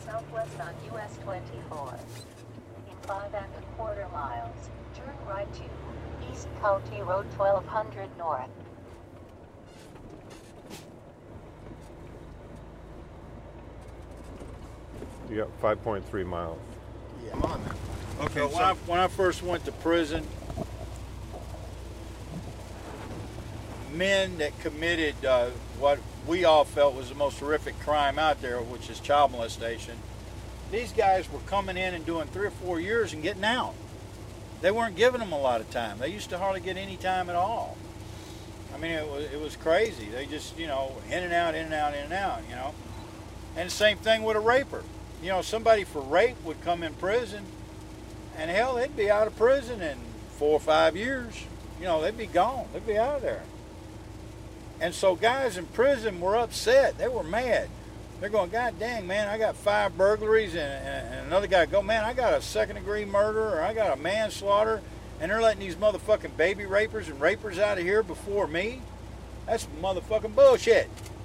southwest on US 24. In 5¼ miles, turn right to East County Road 1200 North. You got 5.3 miles. Yeah. Come on now. Okay, So when I first went to prison, men that committed what we all felt was the most horrific crime out there, which is child molestation, these guys were coming in and doing 3 or 4 years and getting out. They weren't giving them a lot of time. They used to hardly get any time at all. I mean, it was crazy. They just, in and out, in and out, in and out, And the same thing with a raper. Somebody for rape would come in prison, and hell, they'd be out of prison in 4 or 5 years. They'd be gone. They'd be out of there. And so guys in prison were upset. They were mad. They're going, God dang, man, I got 5 burglaries, and another guy go, man, I got a 2nd-degree murder, or I got a manslaughter, and they're letting these motherfucking baby rapers and rapers out of here before me? That's motherfucking bullshit.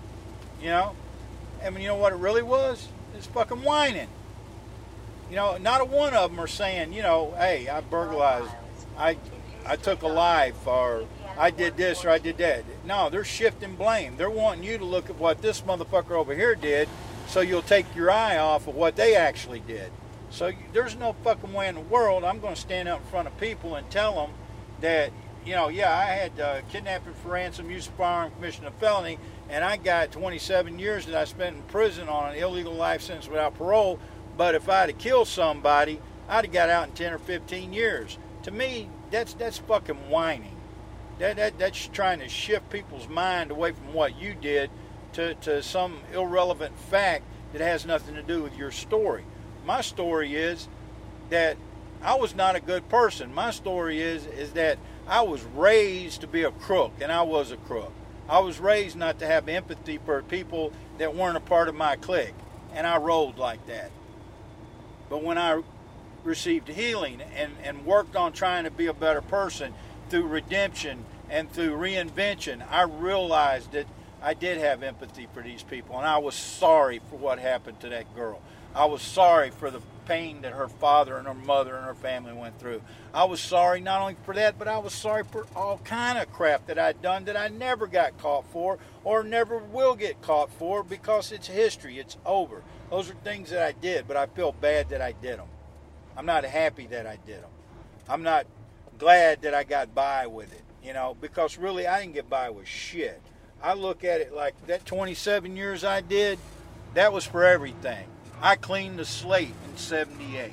And you know what it really was? It's fucking whining. Not a one of them are saying, hey, I burglarized, I took a life, or I did this or I did that. No, they're shifting blame. They're wanting you to look at what this motherfucker over here did, so you'll take your eye off of what they actually did. So there's no fucking way in the world I'm going to stand up in front of people and tell them that, I had kidnapping for ransom, use of firearm, commission of felony, and I got 27 years that I spent in prison on an illegal life sentence without parole. But if I'd have killed somebody, I'd have got out in 10 or 15 years. To me, that's fucking whining. That's trying to shift people's mind away from what you did to some irrelevant fact that has nothing to do with your story. My story is that I was not a good person. My story is that I was raised to be a crook, and I was a crook. I was raised not to have empathy for people that weren't a part of my clique, and I rolled like that. But when I received healing and worked on trying to be a better person through redemption and through reinvention, I realized that I did have empathy for these people, and I was sorry for what happened to that girl. I was sorry for the pain that her father and her mother and her family went through. I was sorry not only for that, but I was sorry for all kind of crap that I'd done that I never got caught for or never will get caught for, because it's history. It's over. Those are things that I did, but I feel bad that I did them. I'm not happy that I did them. I'm not glad that I got by with it, because really I didn't get by with shit. I look at it like that 27 years I did, that was for everything. I cleaned the slate in 78.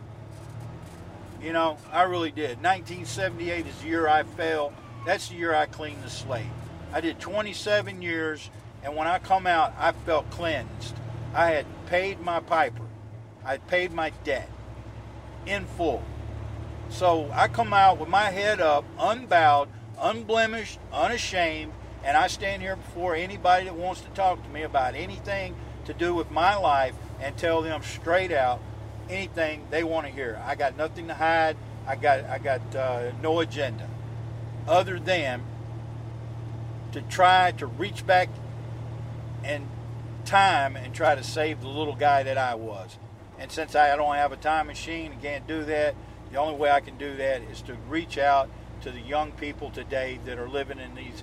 I really did. 1978 is the year I fell. That's the year I cleaned the slate. I did 27 years, and when I come out, I felt cleansed. I had paid my piper. I had paid my debt in full. So I come out with my head up, unbowed, unblemished, unashamed, and I stand here before anybody that wants to talk to me about anything to do with my life and tell them straight out anything they want to hear. I got nothing to hide. I got no agenda other than to try to reach back in time and try to save the little guy that I was. And since I don't have a time machine and can't do that, the only way I can do that is to reach out to the young people today that are living in these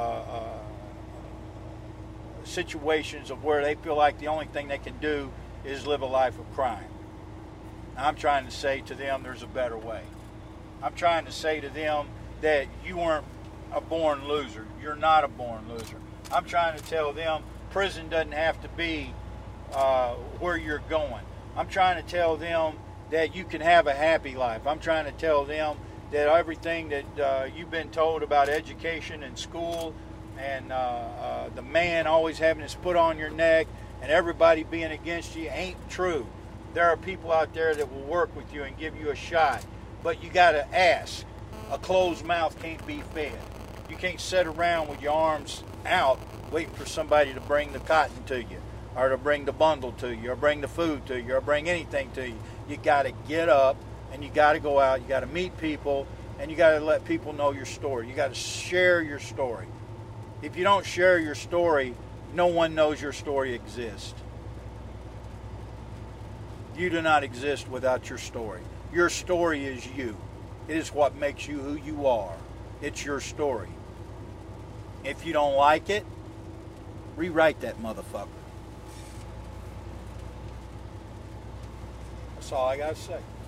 situations of where they feel like the only thing they can do is live a life of crime. I'm trying to say to them there's a better way. I'm trying to say to them that you weren't a born loser. You're not a born loser. I'm trying to tell them prison doesn't have to be where you're going. I'm trying to tell them that you can have a happy life. I'm trying to tell them that everything that you've been told about education and school and the man always having his foot on your neck and everybody being against you ain't true. There are people out there that will work with you and give you a shot, but you got to ask. A closed mouth can't be fed. You can't sit around with your arms out waiting for somebody to bring the cotton to you or to bring the bundle to you or bring the food to you or bring anything to you. You got to get up and you got to go out. You got to meet people and you got to let people know your story. You got to share your story. If you don't share your story, no one knows your story exists. You do not exist without your story. Your story is you. It is what makes you who you are. It's your story. If you don't like it, rewrite that motherfucker. That's all I got to say.